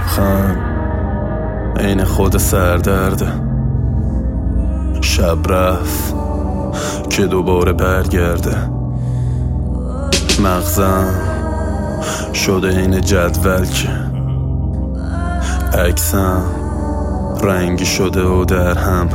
لبخند عین خود سردرده. شب رفت که دوباره برگرده. مغزم شده این جدول که عکسم رنگی شده و در هم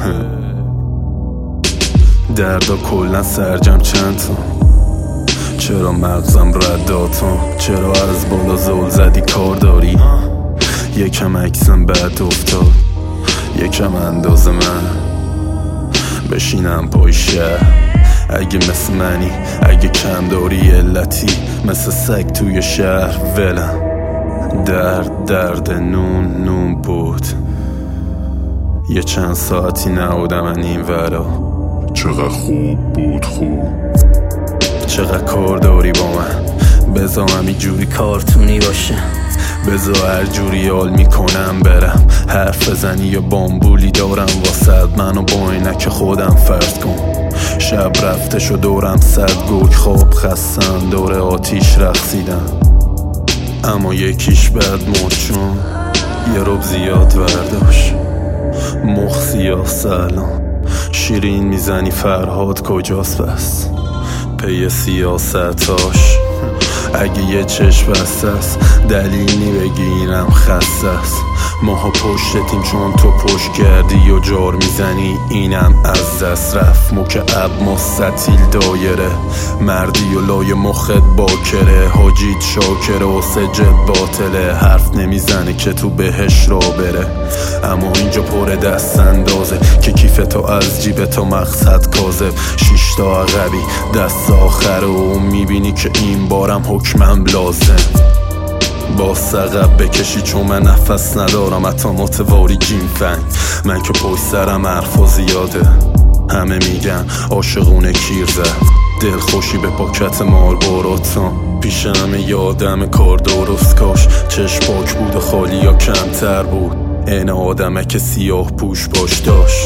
دردا کلن سرجم چند تا. چرا مغزم رداتم؟ چرا از بالا زول زدی کار داری؟ یکم عکسم بد افتاد، یکم انداز من بشینم پای شهر. اگه مثل منی، اگه کم داری علتی، مثل سگ توی شهر ولم. درد نون بود. یه چند ساعتی نبودم من این ورا. چقدر خوب بود خوب. چقدر کار داری با من؟ بذار همین جوری کارتونی باشه. بذار هر جوری حال میکنم برم. حرف بزنی یا بامبولی دارم واسد. منو با عینک خودم فرض کن. شب رفته شو دورم صد گرگ خواب خستم دور آتیش رقصیدم. اما یکیش بد مرد چون یه رب زیاد ورداشت. مخ سیاه سلام شیرین میزنی فرهاد کجاست بس پی سیاستاش. اگه یه چشم بسته است دلیلی بگی اینم خسته است. ماها پشتتیم چون تو پشت کردی و جار میزنی اینم از دست رفت. مکعب مستطیل دایره مردی و لای مخت باکره. حاجیت شاکره و سجد باطله. حرف نمیزنه که تو بهش را بره. اما اینجا پر دست اندازه که کیفتو از جیب تا مقصد کاذب. 6 تا عقبی دست آخره و میبینی که این بارم حکمم لازم. با سقب بکشی چون من نفس ندارم حتی متواری جیم فنگ. من که پشت سرم حرفا زیاده. همه میگن عاشقونه کیر زد. دل خوشی به پاکت مال براتم. پیش همه یادم کار درست کاش. چشم پاک بود و خالی یا کمتر بود. این آدمه که سیاه پوش باش داشت.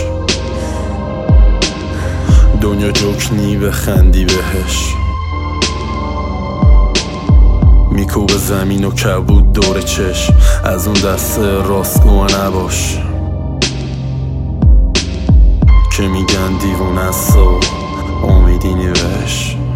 دنیا جوکنی بخندی بهش. میکوب زمین و کبود دور چشم. از اون دست راستگو نباش که میگن دیوونه است و امیدی نوش.